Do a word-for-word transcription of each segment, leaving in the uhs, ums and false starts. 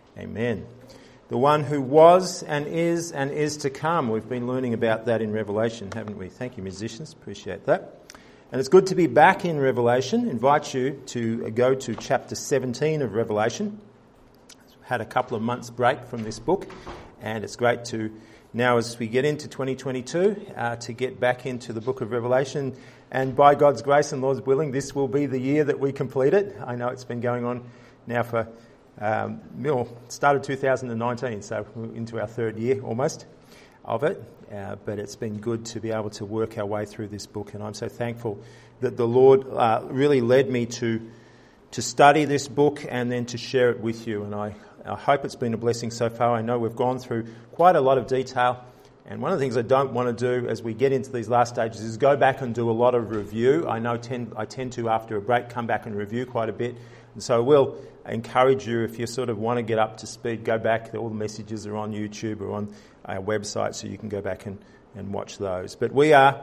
Amen. The one who was and is and is to come. We've been learning about that in Revelation, haven't we? Thank you, musicians. Appreciate that. And it's good to be back in Revelation. I invite you to go to chapter seventeen of Revelation. I've had a couple of months break from this book, and it's great to now, as we get into twenty twenty-two, uh, to get back into the book of Revelation. And by God's grace and Lord's willing, this will be the year that we complete it. I know it's been going on now for Um, well, started two thousand nineteen, so we're into our third year almost of it. Uh, but it's been good to be able to work our way through this book, and I'm so thankful that the Lord uh, really led me to to study this book and then to share it with you. And I, I hope it's been a blessing so far. I know we've gone through quite a lot of detail, and one of the things I don't want to do as we get into these last stages is go back and do a lot of review. I know tend, I tend to, after a break, come back and review quite a bit. And so I will encourage you, if you sort of want to get up to speed, go back. All the messages are on YouTube or on our website, so you can go back and, and watch those. But we are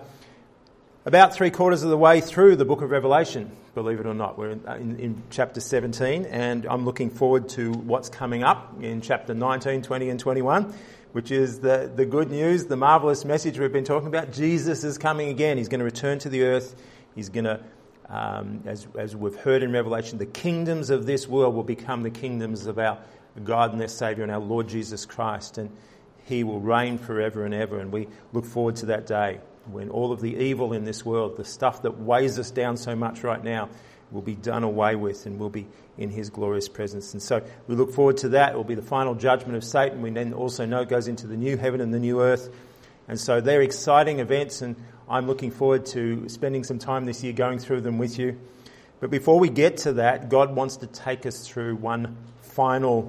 about three quarters of the way through the book of Revelation, believe it or not. We're in, in, in chapter seventeen, and I'm looking forward to what's coming up in chapter nineteen, twenty and twenty-one, which is the, the good news, the marvellous message we've been talking about. Jesus is coming again. He's going to return to the earth. He's going to Um, as, as we've heard in Revelation, the kingdoms of this world will become the kingdoms of our God and their Saviour and our Lord Jesus Christ, and He will reign forever and ever. And we look forward to that day when all of the evil in this world, the stuff that weighs us down so much right now, will be done away with, and we'll be in His glorious presence. And so we look forward to that. It will be the final judgment of Satan. We then also know it goes into the new heaven and the new earth. And so they're exciting events, and I'm looking forward to spending some time this year going through them with you. But before we get to that, God wants to take us through one final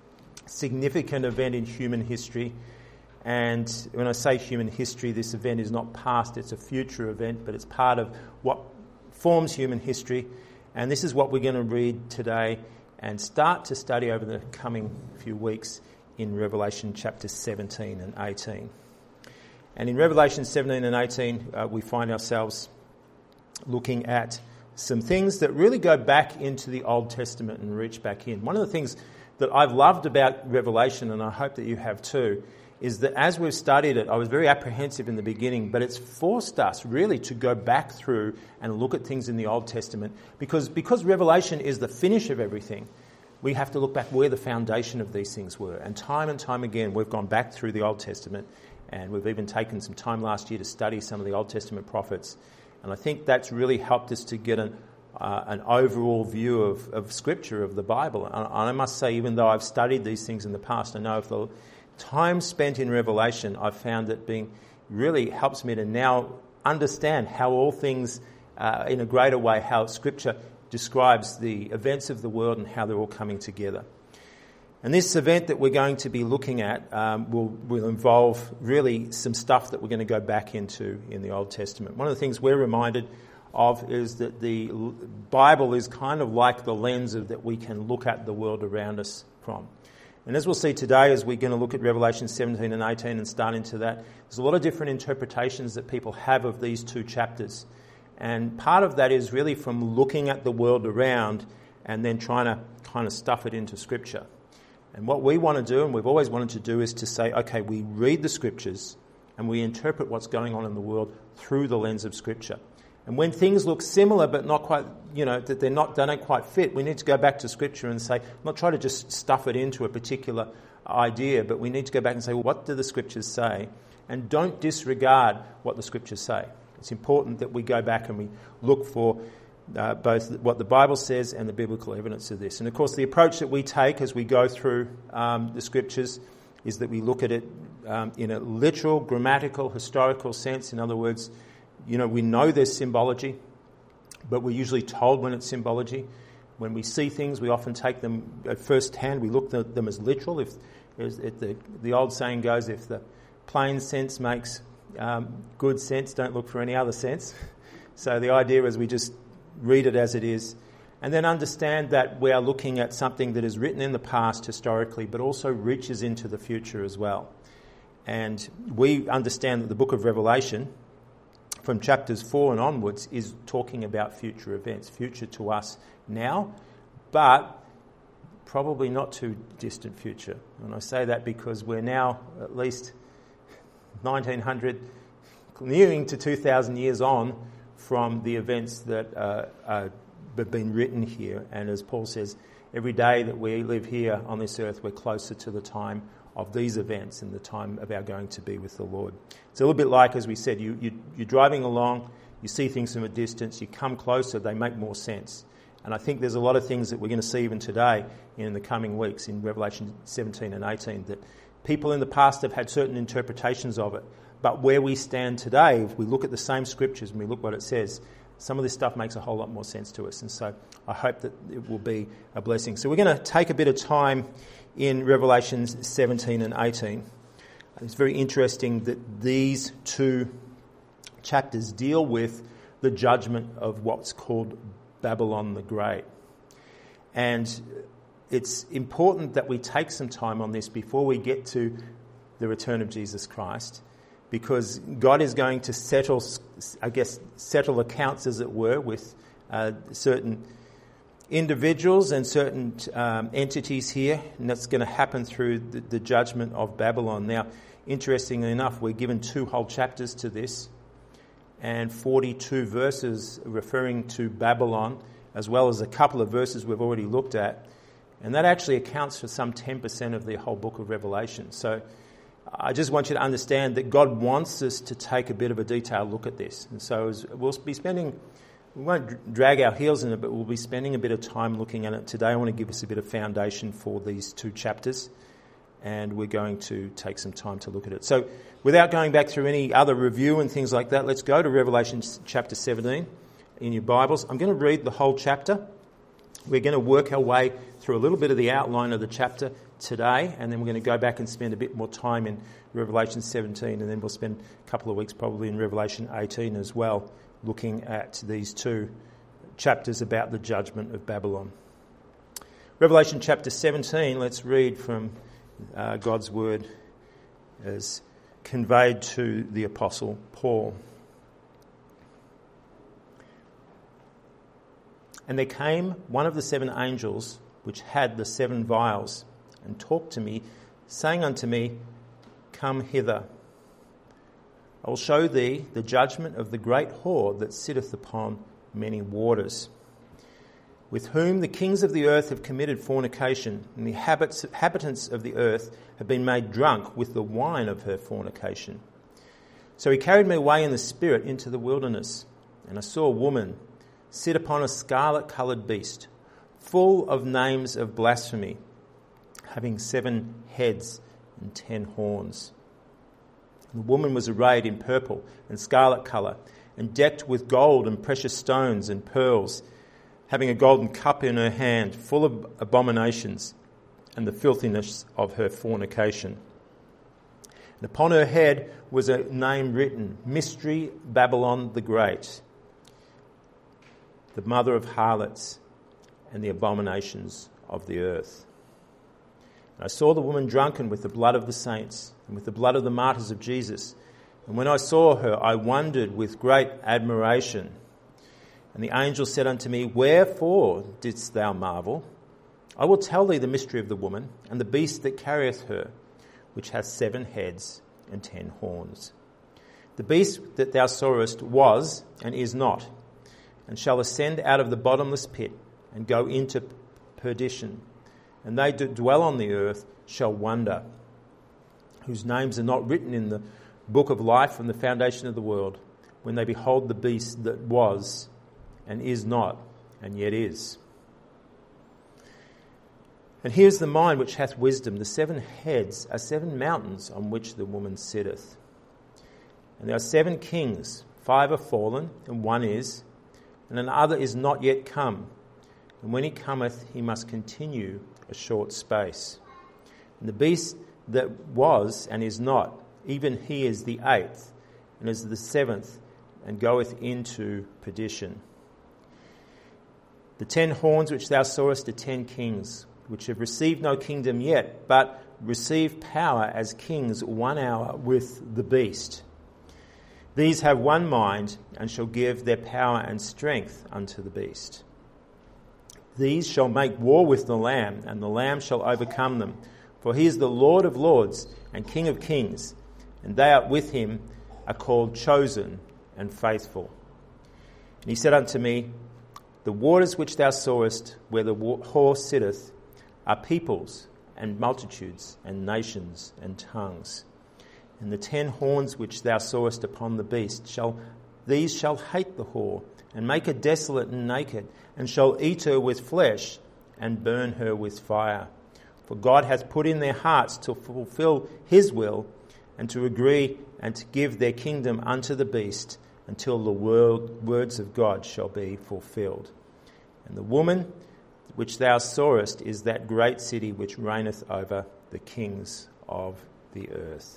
significant event in human history. And when I say human history, this event is not past, it's a future event, but it's part of what forms human history. And this is what we're going to read today and start to study over the coming few weeks in Revelation chapter seventeen and eighteen. And in Revelation seventeen and eighteen, uh, we find ourselves looking at some things that really go back into the Old Testament and reach back in. One of the things that I've loved about Revelation, and I hope that you have too, is that as we've studied it, I was very apprehensive in the beginning, but it's forced us really to go back through and look at things in the Old Testament, because, because Revelation is the finish of everything. We have to look back where the foundation of these things were. And time and time again, we've gone back through the Old Testament. And we've even taken some time last year to study some of the Old Testament prophets. And I think that's really helped us to get an, uh, an overall view of, of Scripture, of the Bible. And I must say, even though I've studied these things in the past, I know if the time spent in Revelation, I've found that being really helps me to now understand how all things, uh, in a greater way, how Scripture describes the events of the world and how they're all coming together. And this event that we're going to be looking at um, will, will involve really some stuff that we're going to go back into in the Old Testament. One of the things we're reminded of is that the Bible is kind of like the lens of, that we can look at the world around us from. And as we'll see today, as we're going to look at Revelation seventeen and eighteen and start into that, there's a lot of different interpretations that people have of these two chapters. And part of that is really from looking at the world around and then trying to kind of stuff it into Scripture. And what we want to do, and we've always wanted to do, is to say, okay, we read the Scriptures and we interpret what's going on in the world through the lens of Scripture. And when things look similar but not quite, you know, that they're not, they don't quite fit, we need to go back to Scripture and say, not try to just stuff it into a particular idea, but we need to go back and say, well, what do the Scriptures say? And don't disregard what the Scriptures say. It's important that we go back and we look for Uh, both what the Bible says and the biblical evidence of this. And of course, the approach that we take as we go through um, the Scriptures is that we look at it um, in a literal, grammatical, historical sense. In other words, you know, we know there's symbology, but we're usually told when it's symbology. When we see things, we often take them at first hand. We look at them as literal. If, if the, the old saying goes, if the plain sense makes um, good sense, don't look for any other sense. So the idea is we just read it as it is, and then understand that we are looking at something that is written in the past historically, but also reaches into the future as well. And we understand that the book of Revelation, from chapters four and onwards, is talking about future events, future to us now, but probably not too distant future. And I say that because we're now at least nineteen hundred, nearing to two thousand years on from the events that uh, uh, have been written here. And as Paul says, every day that we live here on this earth, we're closer to the time of these events and the time of our going to be with the Lord. It's a little bit like, as we said, you, you, you're driving along, you see things from a distance, you come closer, they make more sense. And I think there's a lot of things that we're going to see even today in the coming weeks in Revelation seventeen and eighteen, that people in the past have had certain interpretations of it. But where we stand today, if we look at the same scriptures and we look what it says, some of this stuff makes a whole lot more sense to us. And so I hope that it will be a blessing. So we're going to take a bit of time in Revelation seventeen and eighteen. It's very interesting that these two chapters deal with the judgment of what's called Babylon the Great. And it's important that we take some time on this before we get to the return of Jesus Christ, because God is going to settle, I guess, settle accounts, as it were, with uh, certain individuals and certain um, entities here, and that's going to happen through the, the judgment of Babylon. Now, interestingly enough, we're given two whole chapters to this, and forty-two verses referring to Babylon, as well as a couple of verses we've already looked at, and that actually accounts for some ten percent of the whole book of Revelation. So I just want you to understand that God wants us to take a bit of a detailed look at this. And so as we'll be spending, we won't drag our heels in it, but we'll be spending a bit of time looking at it today. I want to give us a bit of foundation for these two chapters, and we're going to take some time to look at it. So without going back through any other review and things like that, let's go to Revelation chapter seventeen in your Bibles. I'm going to read the whole chapter. We're going to work our way through a little bit of the outline of the chapter today, and then we're going to go back and spend a bit more time in Revelation seventeen, and then we'll spend a couple of weeks probably in Revelation eighteen as well, looking at these two chapters about the judgment of Babylon. Revelation chapter seventeen, let's read from uh, God's word as conveyed to the Apostle Paul. And there came one of the seven angels which had the seven vials, and talked to me, saying unto me, Come hither. I will show thee the judgment of the great whore that sitteth upon many waters, with whom the kings of the earth have committed fornication, and the inhabitants of the earth have been made drunk with the wine of her fornication. So he carried me away in the spirit into the wilderness, and I saw a woman sit upon a scarlet-coloured beast, full of names of blasphemy, having seven heads and ten horns. The woman was arrayed in purple and scarlet colour, and decked with gold and precious stones and pearls, having a golden cup in her hand, full of abominations and the filthiness of her fornication. And upon her head was a name written, Mystery Babylon the Great, the mother of harlots and the abominations of the earth. And I saw the woman drunken with the blood of the saints and with the blood of the martyrs of Jesus. And when I saw her, I wondered with great admiration. And the angel said unto me, Wherefore didst thou marvel? I will tell thee the mystery of the woman and the beast that carrieth her, which hath seven heads and ten horns. The beast that thou sawest was and is not, and shall ascend out of the bottomless pit and go into perdition. And they that dwell on the earth shall wonder, whose names are not written in the book of life from the foundation of the world, when they behold the beast that was and is not and yet is. And here's the mind which hath wisdom. The seven heads are seven mountains on which the woman sitteth. And there are seven kings, five are fallen, and one is, and another is not yet come. And when he cometh, he must continue a short space. And the beast that was and is not, even he is the eighth, and is the seventh, and goeth into perdition. The ten horns which thou sawest are ten kings, which have received no kingdom yet, but receive power as kings one hour with the beast. These have one mind, and shall give their power and strength unto the beast. These shall make war with the Lamb, and the Lamb shall overcome them. For he is the Lord of lords and King of kings, and they are with him are called chosen and faithful. And he said unto me, The waters which thou sawest, where the horse sitteth, are peoples and multitudes and nations and tongues. And the ten horns which thou sawest upon the beast, shall these shall hate the whore, and make her desolate and naked, and shall eat her with flesh, and burn her with fire. For God hath put in their hearts to fulfill his will, and to agree and to give their kingdom unto the beast, until the word, words of God shall be fulfilled. And the woman which thou sawest is that great city which reigneth over the kings of the earth.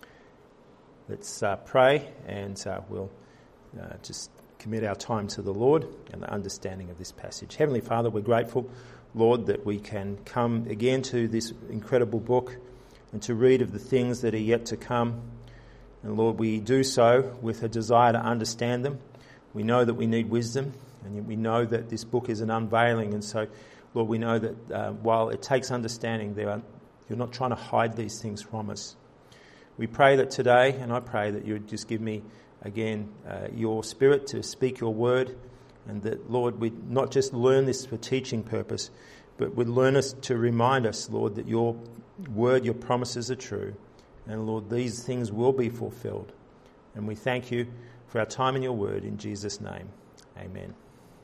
Let's uh, pray, and uh, we'll uh, just commit our time to the Lord and the understanding of this passage. Heavenly Father, we're grateful, Lord, that we can come again to this incredible book and to read of the things that are yet to come. And Lord, we do so with a desire to understand them. We know that we need wisdom, and yet we know that this book is an unveiling. And so, Lord, we know that uh, while it takes understanding, there are, you're not trying to hide these things from us. We pray that today, and I pray that you would just give me, again, uh, your spirit to speak your word, and that, Lord, we'd not just learn this for teaching purpose, but would learn us to remind us, Lord, that your word, your promises are true. And, Lord, these things will be fulfilled. And we thank you for our time in your word. In Jesus' name, amen.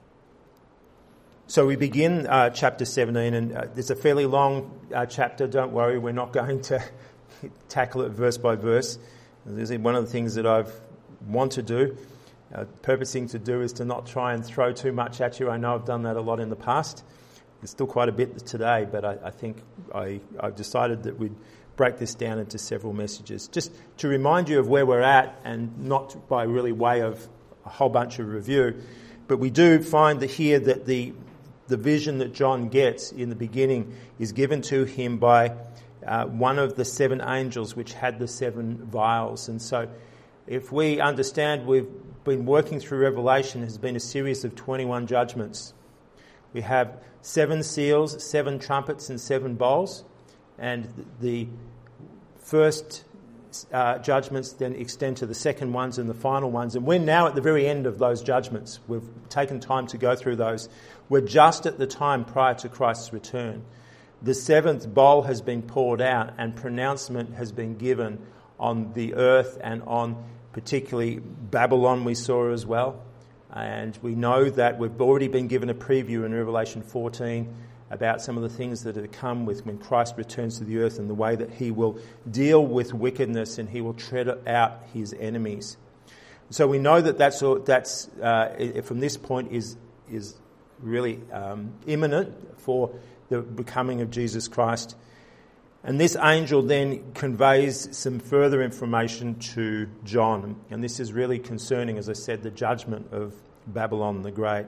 So we begin uh, chapter seventeen, and uh, it's a fairly long uh, chapter. Don't worry, we're not going to tackle it verse by verse. This is one of the things that I've want to do, uh, purposing to do, is to not try and throw too much at you. I know I've done that a lot in the past. There's still quite a bit today, but I, I think I, I've decided that we'd break this down into several messages, just to remind you of where we're at, and not by really way of a whole bunch of review. But we do find that here that the the vision that John gets in the beginning is given to him by uh, one of the seven angels which had the seven vials. And so if we understand, we've been working through Revelation, has been a series of twenty-one judgments. We have seven seals, seven trumpets and seven bowls. And the first uh, judgments then extend to the second ones and the final ones. And we're now at the very end of those judgments. We've taken time to go through those. We're just at the time prior to Christ's return. The seventh bowl has been poured out, and pronouncement has been given on the earth and on particularly Babylon we saw as well. And we know that we've already been given a preview in Revelation fourteen about some of the things that are to come with when Christ returns to the earth, and the way that he will deal with wickedness and he will tread out his enemies. So we know that that's, that's uh, from this point is is really um, imminent for the becoming of Jesus Christ. And this angel then conveys some further information to John, and this is really concerning, as I said, the judgment of Babylon the Great.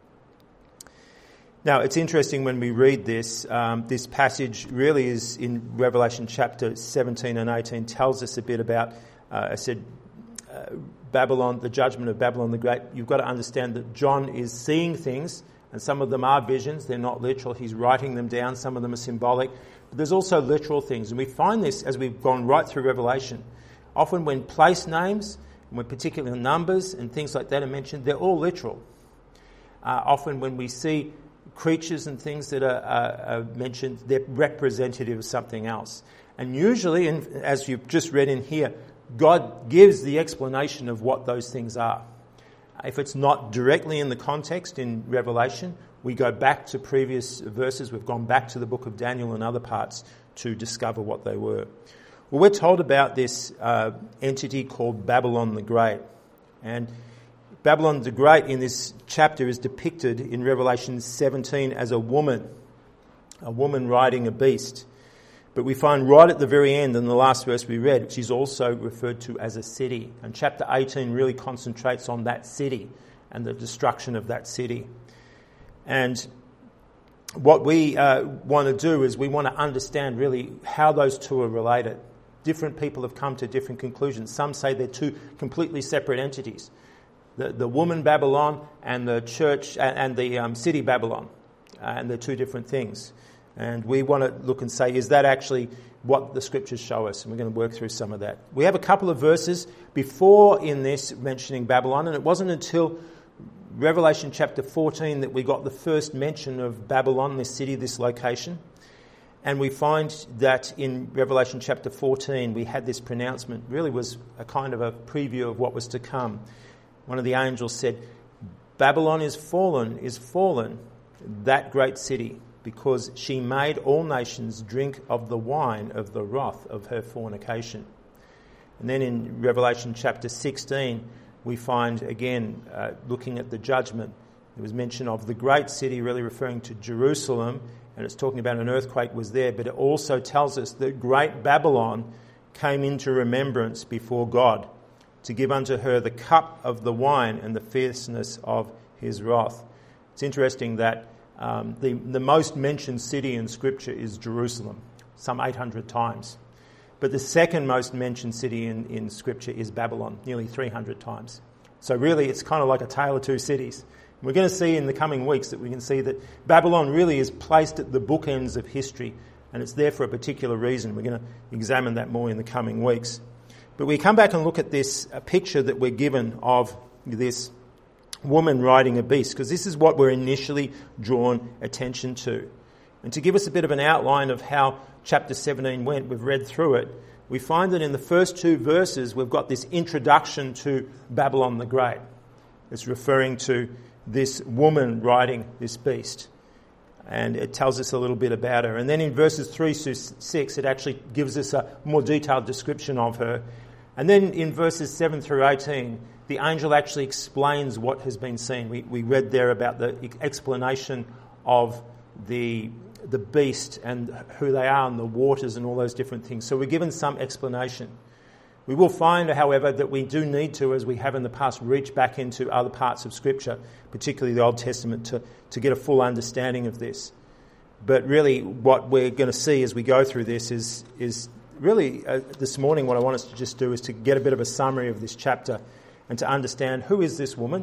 Now, it's interesting when we read this, um, this passage really is in Revelation chapter seventeen and eighteen, tells us a bit about, uh, I said, uh, Babylon, the judgment of Babylon the Great. You've got to understand that John is seeing things, and some of them are visions, they're not literal. He's writing them down, some of them are symbolic. But there's also literal things, and we find this as we've gone right through Revelation. Often when place names, when particular numbers and things like that are mentioned, they're all literal. Uh, often when we see creatures and things that are, are, are mentioned, they're representative of something else. And usually, and as you've just read in here, God gives the explanation of what those things are. If it's not directly in the context in Revelation, we go back to previous verses. We've gone back to the book of Daniel and other parts to discover what they were. Well, we're told about this uh, entity called Babylon the Great. And Babylon the Great in this chapter is depicted in Revelation seventeen as a woman, a woman riding a beast. But we find right at the very end, in the last verse we read, she's also referred to as a city. And chapter eighteen really concentrates on that city and the destruction of that city. And what we uh, want to do is we want to understand really how those two are related. Different people have come to different conclusions. Some say they're two completely separate entities. The, the woman Babylon and the church and the um, city Babylon. and they're two different things. And we want to look and say, is that actually what the scriptures show us? And we're going to work through some of that. We have a couple of verses before in this mentioning Babylon, and it wasn't until Revelation chapter fourteen that we got the first mention of Babylon, this city, this location. And we find that in Revelation chapter fourteen, we had this pronouncement, really was a kind of a preview of what was to come. One of the angels said, Babylon is fallen, is fallen, that great city, because she made all nations drink of the wine of the wrath of her fornication. And then in Revelation chapter sixteen, we find again, uh, looking at the judgment, there was mention of the great city, really referring to Jerusalem, and it's talking about an earthquake was there, but it also tells us that great Babylon came into remembrance before God to give unto her the cup of the wine and the fierceness of his wrath. It's interesting that um, the, the most mentioned city in Scripture is Jerusalem, some eight hundred times. But the second most mentioned city in, in Scripture is Babylon, nearly three hundred times. So really it's kind of like a tale of two cities. We're going to see in the coming weeks that we can see that Babylon really is placed at the bookends of history, and it's there for a particular reason. We're going to examine that more in the coming weeks. But we come back and look at this a picture that we're given of this woman riding a beast, because this is what we're initially drawn attention to. And to give us a bit of an outline of how chapter seventeen went, we've read through it, we find that in the first two verses we've got this introduction to Babylon the Great. It's referring to this woman riding this beast. And it tells us a little bit about her. And then in verses three to six, it actually gives us a more detailed description of her. And then in verses seven through eighteen, the angel actually explains what has been seen. We, we read there about the explanation of the, the beast and who they are and the waters and all those different things. So we're given some explanation. We will find, however, that we do need to, as we have in the past, reach back into other parts of Scripture, particularly the Old Testament, to, to get a full understanding of this. But really what we're going to see as we go through this is, is really uh, this morning what I want us to just do is to get a bit of a summary of this chapter and to understand who is this woman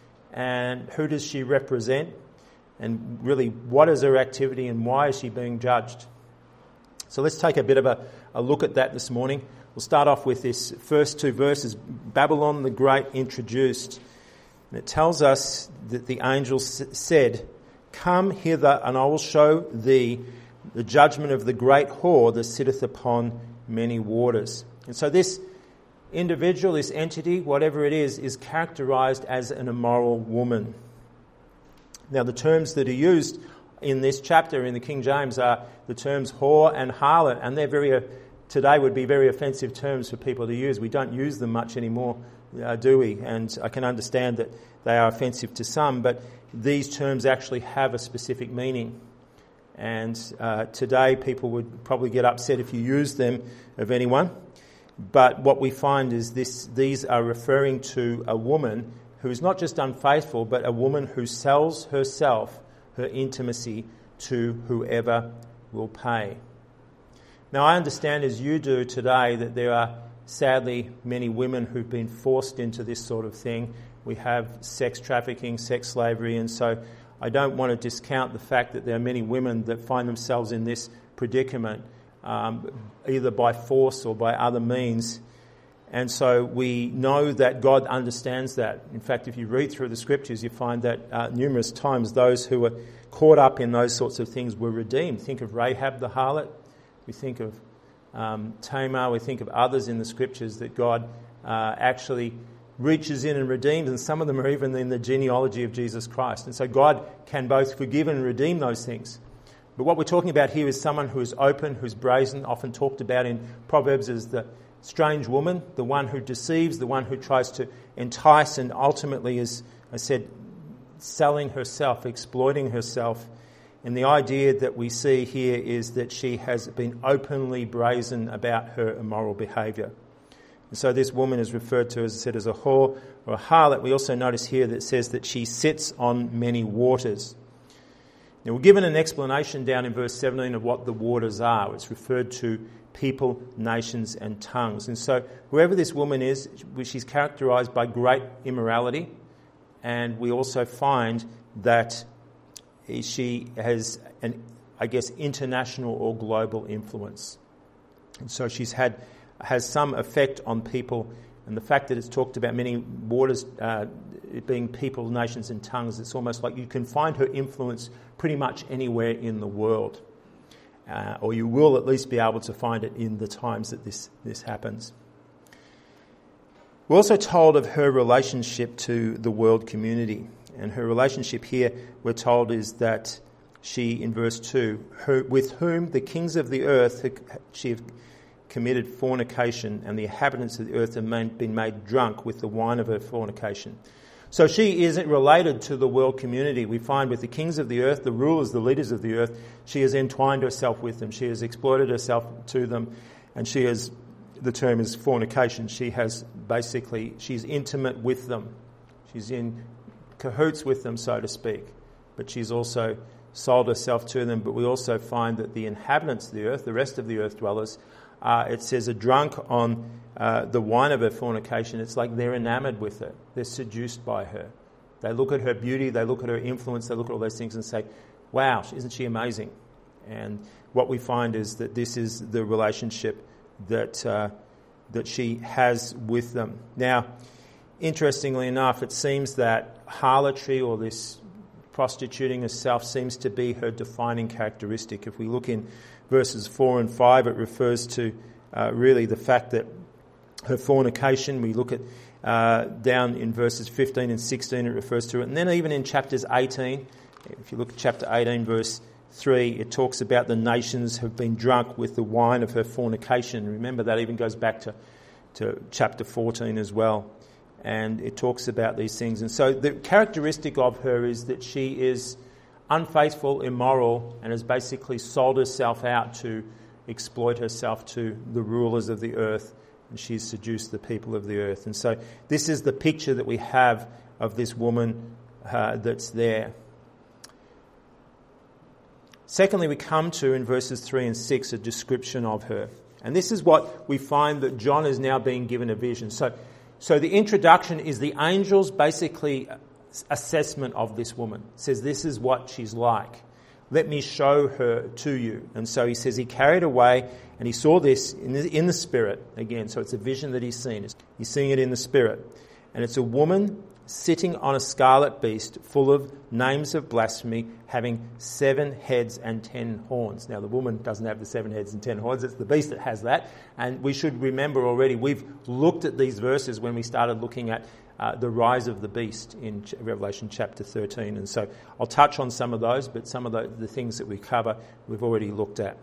and who does she represent and really what is her activity and why is she being judged. So let's take a bit of a, a look at that this morning. We'll start off with this first two verses, Babylon the Great introduced. And it tells us that the angel s- said, Come hither, and I will show thee the judgment of the great whore that sitteth upon many waters. And so this individual, this entity, whatever it is, is characterized as an immoral woman. Now the terms that are used in this chapter in the King James are the terms whore and harlot, and they're very... Uh, today would be very offensive terms for people to use. We don't use them much anymore, uh, do we? And I can understand that they are offensive to some, but these terms actually have a specific meaning. And uh, today people would probably get upset if you use them of anyone. But what we find is this: these are referring to a woman who is not just unfaithful, but a woman who sells herself, her intimacy, to whoever will pay. Now, I understand, as you do today, that there are sadly many women who've been forced into this sort of thing. We have sex trafficking, sex slavery, and so I don't want to discount the fact that there are many women that find themselves in this predicament, um, either by force or by other means. And so we know that God understands that. In fact, if you read through the Scriptures, you find that uh, numerous times those who were caught up in those sorts of things were redeemed. Think of Rahab the harlot. We think of um, Tamar, we think of others in the Scriptures that God uh, actually reaches in and redeems, and some of them are even in the genealogy of Jesus Christ. And so God can both forgive and redeem those things. But what we're talking about here is someone who is open, who's brazen, often talked about in Proverbs as the strange woman, the one who deceives, the one who tries to entice and ultimately, as I said, selling herself, exploiting herself. And the idea that we see here is that she has been openly brazen about her immoral behaviour. And so this woman is referred to, as I said, as a whore or a harlot. We also notice here that it says that she sits on many waters. Now, we're given an explanation down in verse seventeen of what the waters are. It's referred to people, nations and tongues. And so whoever this woman is, she's characterised by great immorality. And we also find that she has an, I guess, international or global influence. And so she's had has some effect on people, and the fact that it's talked about many waters uh, being people, nations and tongues, it's almost like you can find her influence pretty much anywhere in the world. Uh, or you will at least be able to find it in the times that this, this happens. We're also told of her relationship to the world community. And her relationship here, we're told, is that she, in verse two, her, with whom the kings of the earth, she have committed fornication, and the inhabitants of the earth have made, been made drunk with the wine of her fornication. So she isn't related to the world community. We find with the kings of the earth, the rulers, the leaders of the earth, she has entwined herself with them. She has exploited herself to them, and she has, the term is fornication, she has basically, she's intimate with them. She's in cahoots with them, so to speak. But she's also sold herself to them. But we also find that the inhabitants of the earth, the rest of the earth dwellers, Uh, it says, are drunk on uh, the wine of her fornication. It's like they're enamored with her. They're seduced by her. They look at her beauty, they look at her influence, they look at all those things and say, wow, isn't she amazing? And what we find is that this is the relationship that uh, that she has with them. Now, interestingly enough, it seems that harlotry, or this prostituting herself, seems to be her defining characteristic. If we look in verses four and five, it refers to uh, really the fact that her fornication, we look at uh, down in verses fifteen and sixteen, it refers to it. And then even in chapters eighteen, if you look at chapter eighteen, verse three, it talks about the nations have been drunk with the wine of her fornication. Remember, that even goes back to, to chapter fourteen as well. And it talks about these things. And so the characteristic of her is that she is unfaithful, immoral, and has basically sold herself out to exploit herself to the rulers of the earth, and she's seduced the people of the earth. And so this is the picture that we have of this woman uh, that's there. Secondly, we come to, in verses three and six, a description of her. And this is what we find that John is now being given a vision. So, so the introduction is the angel's basically assessment of this woman. It says, this is what she's like. Let me show her to you. And so he says he carried away and he saw this in the, in the spirit again. So it's a vision that he's seen. He's seeing it in the spirit. And it's a woman sitting on a scarlet beast full of names of blasphemy, having seven heads and ten horns. Now, the woman doesn't have the seven heads and ten horns. It's the beast that has that. And we should remember already, we've looked at these verses when we started looking at Uh, the rise of the beast in Revelation chapter thirteen. And so I'll touch on some of those, but some of the, the things that we cover we've already looked at.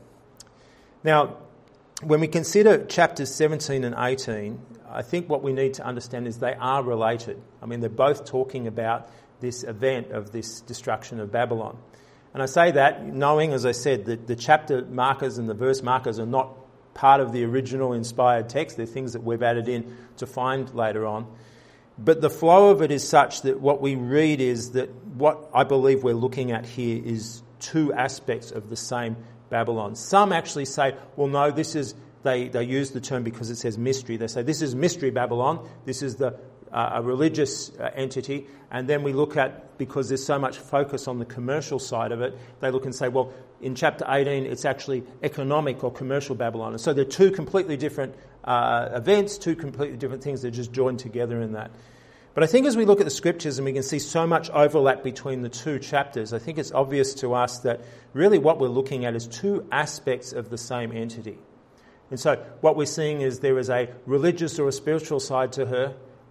Now, when we consider chapters seventeen and eighteen, I think what we need to understand is they are related. I mean, they're both talking about this event of this destruction of Babylon. And I say that knowing, as I said, that the chapter markers and the verse markers are not part of the original inspired text. They're things that we've added in to find later on. But the flow of it is such that what we read is that what I believe we're looking at here is two aspects of the same Babylon. Some actually say, well, no, this is, they, they use the term because it says mystery. They say this is mystery Babylon. This is the uh, a religious uh, entity. And then we look at, because there's so much focus on the commercial side of it, they look and say, well, in chapter eighteen, it's actually economic or commercial Babylon. And so they're two completely different uh, events, two completely different things that are just joined together in that. But I think as we look at the scriptures and we can see so much overlap between the two chapters, I think it's obvious to us that really what we're looking at is two aspects of the same entity. And so what we're seeing is there is a religious or a spiritual side to her,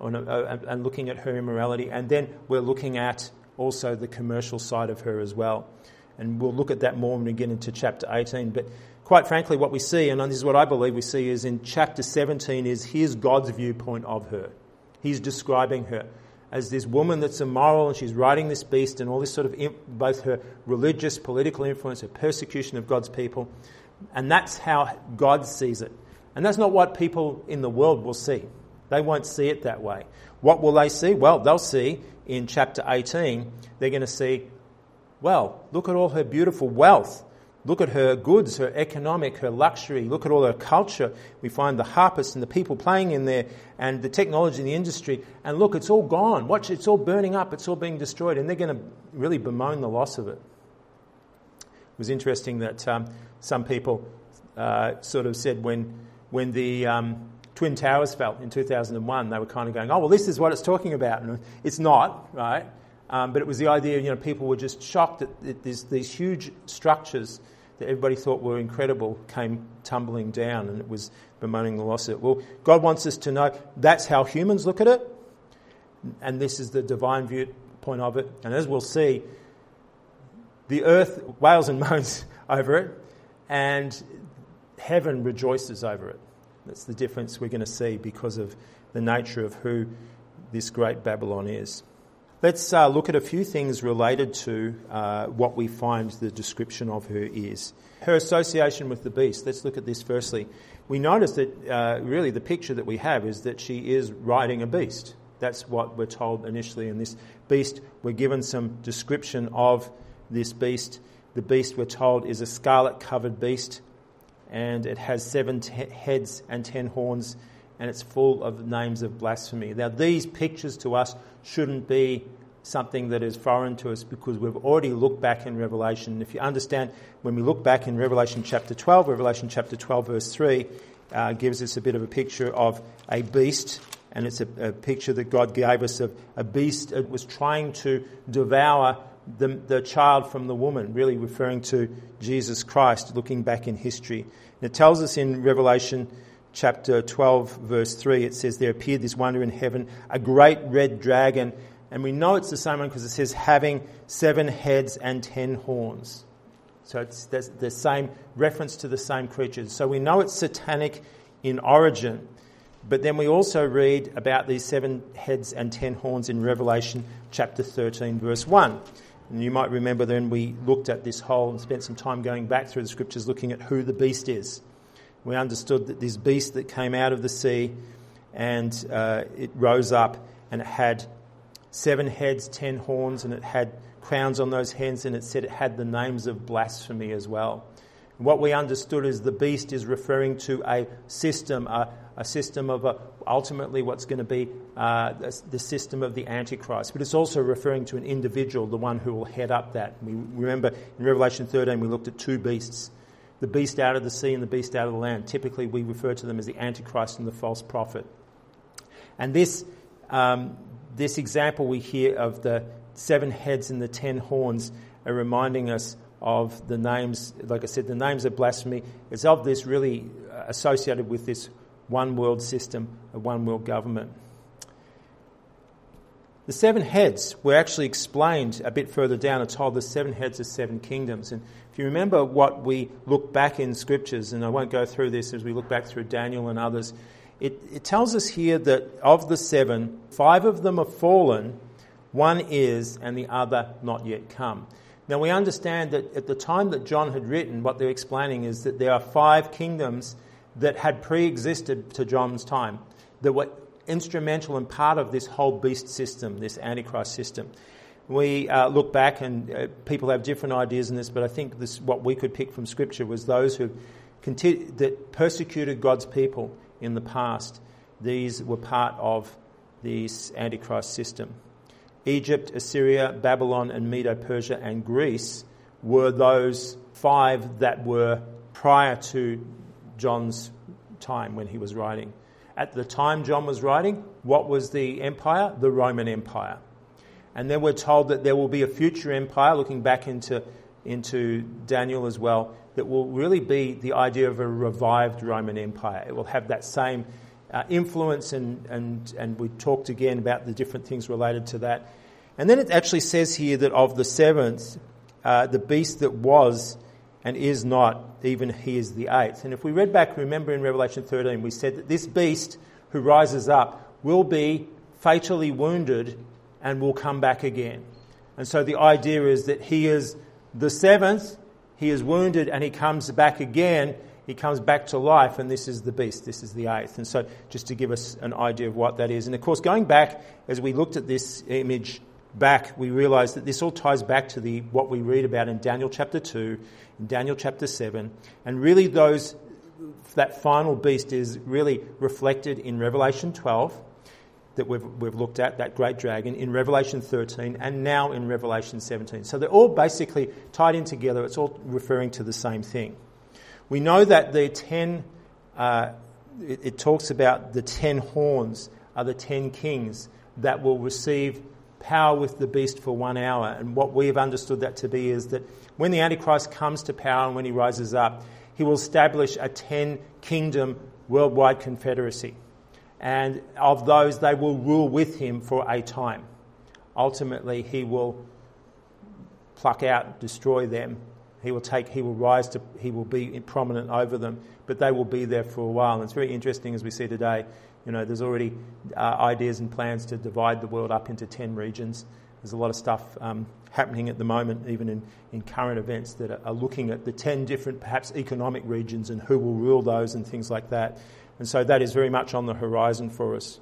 and looking at her immorality, and then we're looking at also the commercial side of her as well. And we'll look at that more when we get into chapter eighteen. But quite frankly, what we see, and this is what I believe we see, is in chapter seventeen is here's God's viewpoint of her. He's describing her as this woman that's immoral, and she's riding this beast and all this sort of, both her religious, political influence, her persecution of God's people. And that's how God sees it. And that's not what people in the world will see. They won't see it that way. What will they see? Well, they'll see in chapter eighteen, they're going to see, well, look at all her beautiful wealth. Look at her goods, her economic, her luxury. Look at all her culture. We find the harpists and the people playing in there and the technology in the industry. And look, it's all gone. Watch, it's all burning up. It's all being destroyed. And they're going to really bemoan the loss of it. It was interesting that um, some people uh, sort of said when when the um, Twin Towers fell in two thousand one, they were kind of going, oh, well, this is what it's talking about. And it's not, right? Um, but it was the idea, you know, people were just shocked that, that these, these huge structures that everybody thought were incredible came tumbling down, and it was bemoaning the loss of it. Well, God wants us to know that's how humans look at it, and this is the divine viewpoint of it. And as we'll see, the earth wails and moans over it, and heaven rejoices over it. That's the difference we're going to see because of the nature of who this great Babylon is. Let's uh, look at a few things related to uh, what we find the description of her is. Her association with the beast. Let's look at this firstly. We notice that uh, really the picture that we have is that she is riding a beast. That's what we're told initially in this beast. We're given some description of this beast. The beast, we're told, is a scarlet-covered beast, and it has seven te- heads and ten horns, and it's full of names of blasphemy. Now, these pictures to us shouldn't be something that is foreign to us because we've already looked back in Revelation. If you understand, when we look back in Revelation chapter twelve, Revelation chapter twelve verse three uh, gives us a bit of a picture of a beast, and it's a, a picture that God gave us of a beast that was trying to devour the, the child from the woman, really referring to Jesus Christ, looking back in history. And it tells us in Revelation chapter twelve, verse three, it says, there appeared this wonder in heaven, a great red dragon. And we know it's the same one because it says having seven heads and ten horns. So it's that's the same reference to the same creatures. So we know it's satanic in origin. But then we also read about these seven heads and ten horns in Revelation chapter thirteen, verse one. And you might remember then we looked at this whole and spent some time going back through the scriptures looking at who the beast is. We understood that this beast that came out of the sea and uh, it rose up and it had seven heads, ten horns, and it had crowns on those heads, and it said it had the names of blasphemy as well. And what we understood is the beast is referring to a system, a, a system of a, ultimately what's going to be uh, the system of the Antichrist. But it's also referring to an individual, the one who will head up that. We remember in Revelation thirteen we looked at two beasts. The beast out of the sea and the beast out of the land. Typically we refer to them as the Antichrist and the false prophet. And this um, this example we hear of the seven heads and the ten horns are reminding us of the names, like I said, the names of blasphemy. It's of this really associated with this one world system, a one world government. The seven heads were actually explained a bit further down. It's told the seven heads are seven kingdoms. And if you remember what we look back in scriptures, and I won't go through this as we look back through Daniel and others, it, it tells us here that of the seven, five of them are fallen, one is, and the other not yet come. Now we understand that at the time that John had written, what they're explaining is that there are five kingdoms that had pre-existed to John's time, that were instrumental and part of this whole beast system, this Antichrist system. We uh, look back and uh, people have different ideas in this, but I think this what we could pick from Scripture was those who continu- that persecuted God's people in the past. These were part of this Antichrist system. Egypt, Assyria, Babylon, and Medo-Persia and Greece were those five that were prior to John's time when he was writing. At the time John was writing, what was the empire? The Roman Empire. And then we're told that there will be a future empire, looking back into, into Daniel as well, that will really be the idea of a revived Roman Empire. It will have that same uh, influence, and, and, and we talked again about the different things related to that. And then it actually says here that of the seventh, uh, the beast that was and is not, even he is the eighth. And if we read back, remember in Revelation thirteen, we said that this beast who rises up will be fatally wounded and will come back again. And so the idea is that he is the seventh, he is wounded and he comes back again, he comes back to life, and this is the beast, this is the eighth. And so just to give us an idea of what that is. And of course, going back, as we looked at this image back, we realised that this all ties back to the what we read about in Daniel chapter two, in Daniel chapter seven, and really those that final beast is really reflected in Revelation twelve. that we've, we've looked at, that great dragon, in Revelation thirteen and now in Revelation seventeen. So they're all basically tied in together. It's all referring to the same thing. We know that the ten, uh, it, it talks about the ten horns are the ten kings that will receive power with the beast for one hour. And what we have understood that to be is that when the Antichrist comes to power and when he rises up, he will establish a ten-kingdom worldwide confederacy. And of those, they will rule with him for a time. Ultimately, he will pluck out, destroy them. He will take, he will rise to, he will be prominent over them, but they will be there for a while. And it's very interesting as we see today. You know, there's already uh, ideas and plans to divide the world up into ten regions. There's a lot of stuff um, happening at the moment, even in, in current events, that are, are looking at the ten different, perhaps, economic regions and who will rule those and things like that. And so that is very much on the horizon for us.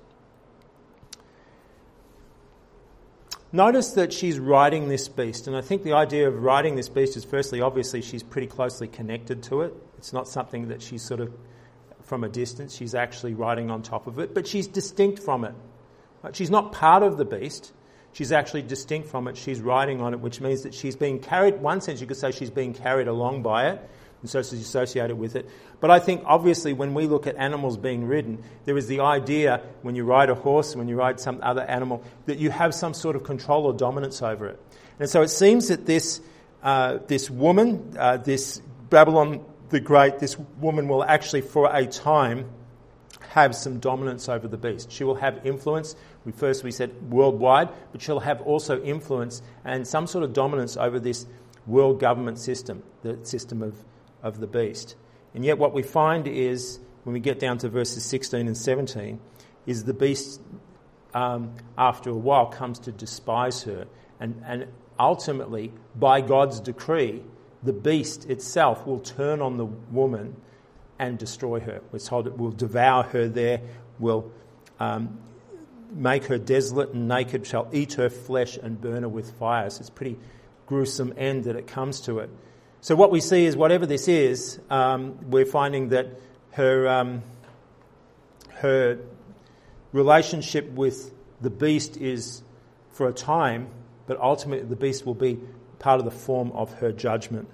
Notice that she's riding this beast, and I think the idea of riding this beast is, firstly, obviously she's pretty closely connected to it. It's not something that she's sort of from a distance, she's actually riding on top of it, but she's distinct from it. She's not part of the beast. She's actually distinct from it. She's riding on it, which means that she's being carried, one sense you could say she's being carried along by it, and so she's associated with it. But I think, obviously, when we look at animals being ridden, there is the idea, when you ride a horse, when you ride some other animal, that you have some sort of control or dominance over it. And so it seems that this uh, this woman, uh, this Babylon the Great, this woman will actually, for a time, have some dominance over the beast. She will have influence. We first we said worldwide, but she'll have also influence and some sort of dominance over this world government system, the system of, of the beast. And yet what we find is, when we get down to verses sixteen and seventeen, is the beast, um, after a while, comes to despise her. And, and ultimately, by God's decree, the beast itself will turn on the woman and destroy her. We're told it will devour her there, will um, make her desolate and naked, shall eat her flesh and burn her with fire. So it's a pretty gruesome end that it comes to it. So what we see is, whatever this is, um, we're finding that her um, her relationship with the beast is for a time, but ultimately the beast will be part of the form of her judgment.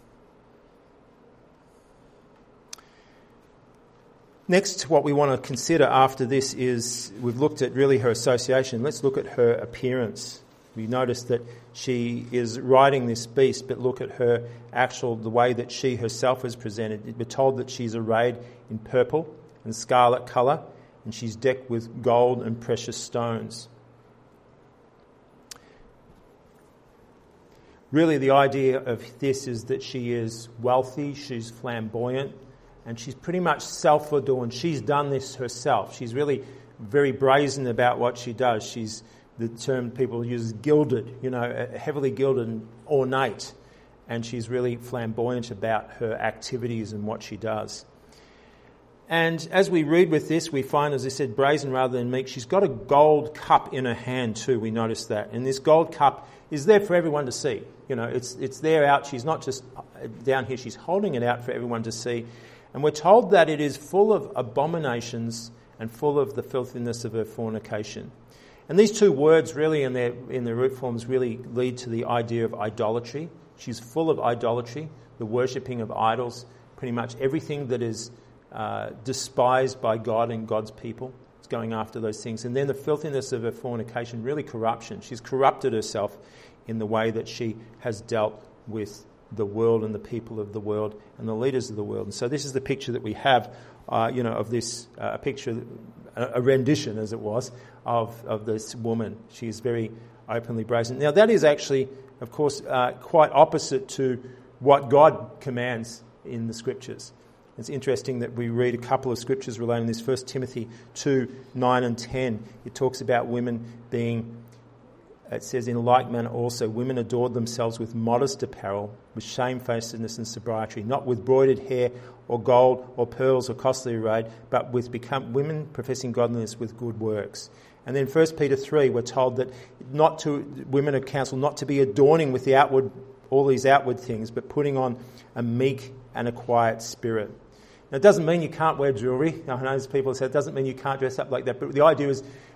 Next, what we want to consider after this is, we've looked at really her association. Let's look at her appearance. We notice that she is riding this beast, but look at her actual, the way that she herself is presented. We're told that she's arrayed in purple and scarlet colour, and she's decked with gold and precious stones. Really, the idea of this is that she is wealthy, she's flamboyant, and she's pretty much self-adorned. She's done this herself. She's really very brazen about what she does. She's, the term people use is gilded, you know, heavily gilded and ornate. And she's really flamboyant about her activities and what she does. And as we read with this, we find, as I said, brazen rather than meek. She's got a gold cup in her hand too, we notice that. And this gold cup is there for everyone to see. You know, it's it's there out. She's not just down here, she's holding it out for everyone to see. And we're told that it is full of abominations and full of the filthiness of her fornication. And these two words really in their in their root forms really lead to the idea of idolatry. She's full of idolatry, the worshipping of idols, pretty much everything that is uh, despised by God and God's people. It's going after those things. And then the filthiness of her fornication, really corruption. She's corrupted herself in the way that she has dealt with the world and the people of the world and the leaders of the world. And so this is the picture that we have, uh, you know, of this, uh, a picture, a, a rendition, as it was, of, of this woman. She is very openly brazen. Now, that is actually, of course, uh, quite opposite to what God commands in the Scriptures. It's interesting that we read a couple of scriptures relating to this. First Timothy two, nine and ten. It talks about women being, it says, in like manner also, women adored themselves with modest apparel, with shamefacedness and sobriety, not with broidered hair or gold or pearls or costly array, but with become women professing godliness with good works. And then First Peter three, we're told that not to women are counselled not to be adorning with the outward, all these outward things, but putting on a meek and a quiet spirit. Now, it doesn't mean you can't wear jewellery. I know there's people who say it doesn't mean you can't dress up like that, but the idea is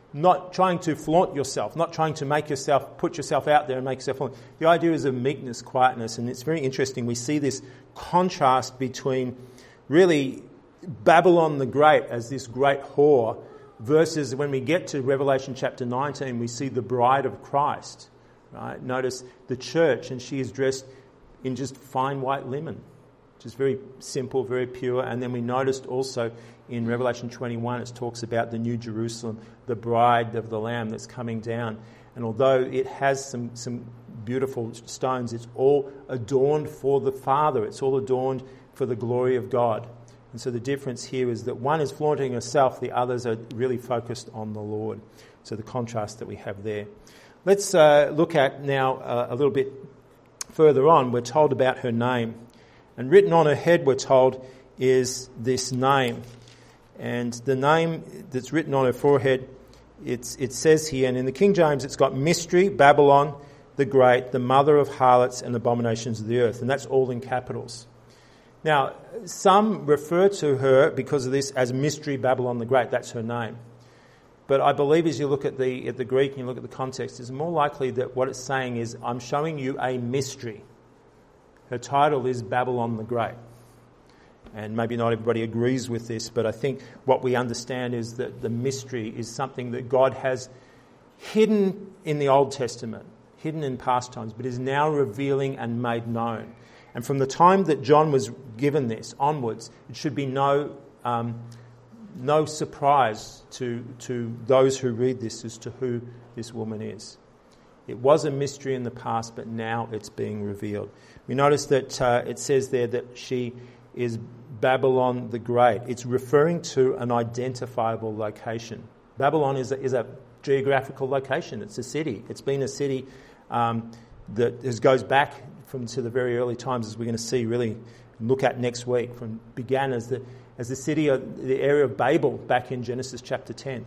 not trying to flaunt yourself, not trying to make yourself, put yourself out there and make yourself flaunt. The idea is of meekness, quietness, and it's very interesting. We see this contrast between really Babylon the Great as this great whore versus when we get to Revelation chapter nineteen, we see the bride of Christ. Right? Notice the church, and she is dressed in just fine white linen, which is very simple, very pure. And then we noticed also in Revelation twenty-one, it talks about the New Jerusalem, the bride of the Lamb that's coming down. And although it has some, some beautiful stones, it's all adorned for the Father. It's all adorned for the glory of God. And so the difference here is that one is flaunting herself, the others are really focused on the Lord. So the contrast that we have there. Let's uh, look at now uh, a little bit further on. We're told about her name. And written on her head, we're told, is this name. And the name that's written on her forehead, it's, it says here, and in the King James it's got Mystery, Babylon the Great, the mother of harlots and abominations of the earth. And that's all in capitals. Now, some refer to her because of this as Mystery, Babylon the Great. That's her name. But I believe as you look at the at the Greek and you look at the context, it's more likely that what it's saying is, I'm showing you a mystery. Her title is Babylon the Great. And maybe not everybody agrees with this, but I think what we understand is that the mystery is something that God has hidden in the Old Testament, hidden in past times, but is now revealing and made known. And from the time that John was given this onwards, it should be no um, no surprise to, to those who read this as to who this woman is. It was a mystery in the past, but now it's being revealed. We notice that uh, it says there that she is Babylon the Great. It's referring to an identifiable location. Babylon is a, is a geographical location. It's a city. It's been a city um, that is, goes back from to the very early times, as we're going to see, really look at next week, from began as the as the city, of, the area of Babel back in Genesis chapter ten.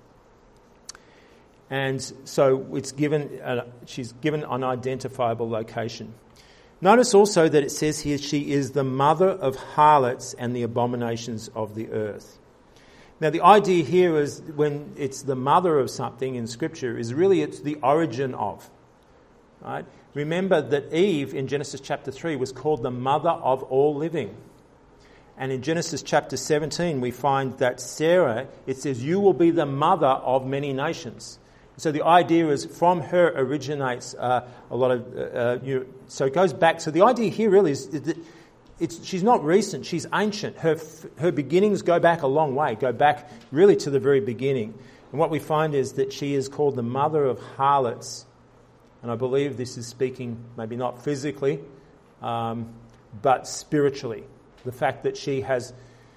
And so it's given. Uh, she's given an identifiable location. Notice also that it says here she is the mother of harlots and the abominations of the earth. Now the idea here is when it's the mother of something in Scripture is really it's the origin of. Right? Remember that Eve in Genesis chapter three was called the mother of all living. And in Genesis chapter seventeen we find that Sarah, it says, you will be the mother of many nations. So the idea is from her originates uh, a lot of... Uh, you know, so it goes back. So the idea here really is that it's, she's not recent, she's ancient. Her her beginnings go back a long way, go back really to the very beginning. And what we find is that she is called the mother of harlots. And I believe this is speaking maybe not physically, um, but spiritually. The fact that she has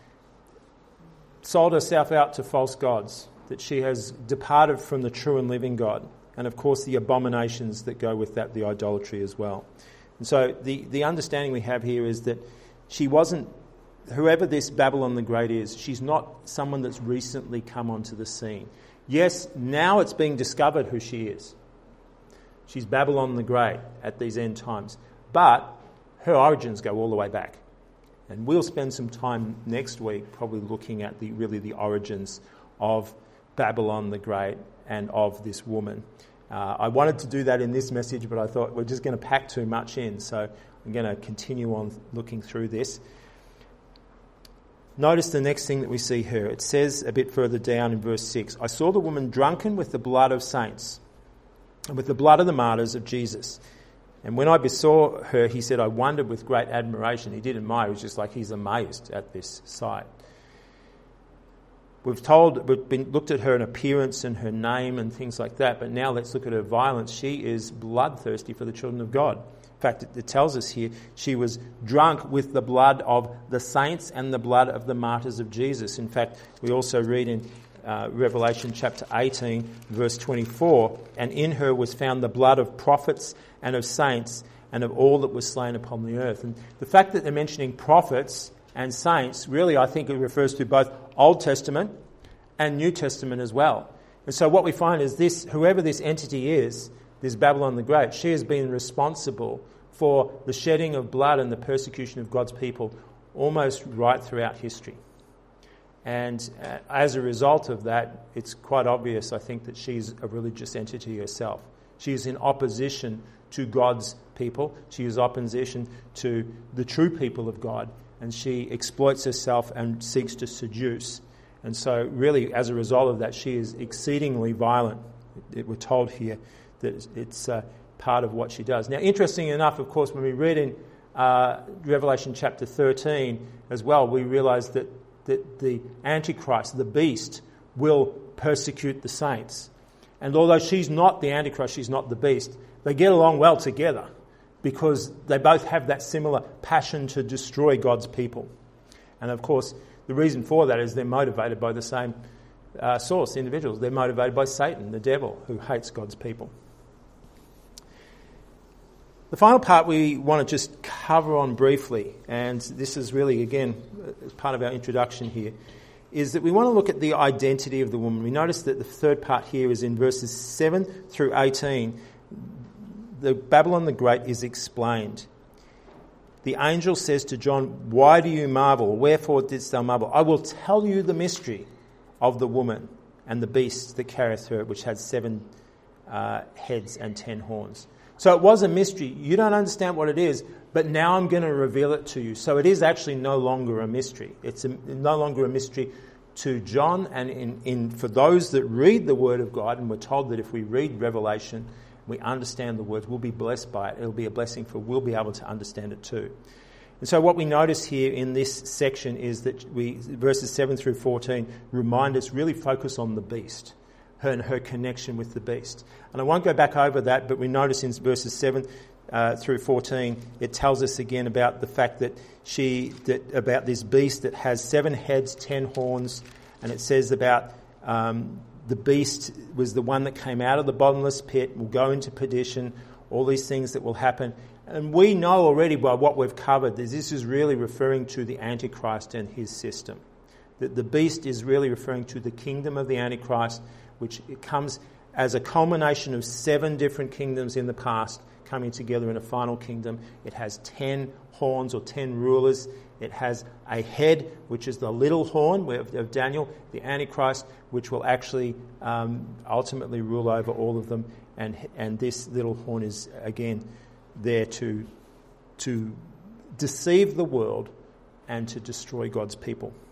sold herself out to false gods, that she has departed from the true and living God, and of course the abominations that go with that, the idolatry as well. And so the, the understanding we have here is that she wasn't, whoever this Babylon the Great is, she's not someone that's recently come onto the scene. Yes, now it's being discovered who she is. She's Babylon the Great at these end times. But her origins go all the way back. And we'll spend some time next week probably looking at the really the origins of Babylon the Great and of this woman. Uh, I wanted to do that in this message, but I thought we're just going to pack too much in. So I'm going to continue on looking through this. Notice the next thing that we see here. It says a bit further down in verse six, I saw the woman drunken with the blood of saints and with the blood of the martyrs of Jesus. And when I besaw her, he said, I wondered with great admiration. He did admire. It was just like he's amazed at this sight. We've told, we've been looked at her in appearance and her name and things like that. But now let's look at her violence. She is bloodthirsty for the children of God. In fact, it, it tells us here she was drunk with the blood of the saints and the blood of the martyrs of Jesus. In fact, we also read in Uh, Revelation chapter eighteen, verse twenty-four, and in her was found the blood of prophets and of saints and of all that was slain upon the earth. And the fact that they're mentioning prophets and saints, really I think it refers to both Old Testament and New Testament as well. And so what we find is this, whoever this entity is, this Babylon the Great, she has been responsible for the shedding of blood and the persecution of God's people almost right throughout history. And uh, as a result of that, it's quite obvious, I think, that she's a religious entity herself. She is in opposition to God's people. She is opposition to the true people of God. And she exploits herself and seeks to seduce. And so really, as a result of that, she is exceedingly violent. It, it, we're told here that it's uh, part of what she does. Now, interesting enough, of course, when we read in uh, Revelation chapter thirteen as well, we realise that, that the Antichrist, the beast, will persecute the saints. And although she's not the Antichrist, she's not the beast, they get along well together because they both have that similar passion to destroy God's people. And of course, the reason for that is they're motivated by the same uh, source, individuals. They're motivated by Satan, the devil, who hates God's people. The final part we want to just cover on briefly, and this is really, again, as part of our introduction here, is that we want to look at the identity of the woman. We notice that the third part here is in verses seven through eighteen. The Babylon the Great is explained. The angel says to John, "Why do you marvel? Wherefore didst thou marvel? I will tell you the mystery of the woman and the beast that carrieth her, which had seven uh, heads and ten horns." So it was a mystery. You don't understand what it is, but now I'm going to reveal it to you. So it is actually no longer a mystery. It's a, no longer a mystery to John, and in, in for those that read the Word of God, and we're told that if we read Revelation, we understand the words, we'll be blessed by it. It'll be a blessing, for we'll be able to understand it too. And so what we notice here in this section is that we verses seven through fourteen remind us, really focus on the beast, her and her connection with the beast. And I won't go back over that, but we notice in verses seven uh, through fourteen, it tells us again about the fact that she, that about this beast that has seven heads, ten horns, and it says about um, the beast was the one that came out of the bottomless pit, will go into perdition, all these things that will happen. And we know already by what we've covered that this is really referring to the Antichrist and his system. That the beast is really referring to the kingdom of the Antichrist, which it comes as a culmination of seven different kingdoms in the past coming together in a final kingdom. It has ten horns or ten rulers. It has a head, which is the little horn of Daniel, the Antichrist, which will actually um, ultimately rule over all of them. And and this little horn is, again, there to, to deceive the world and to destroy God's people.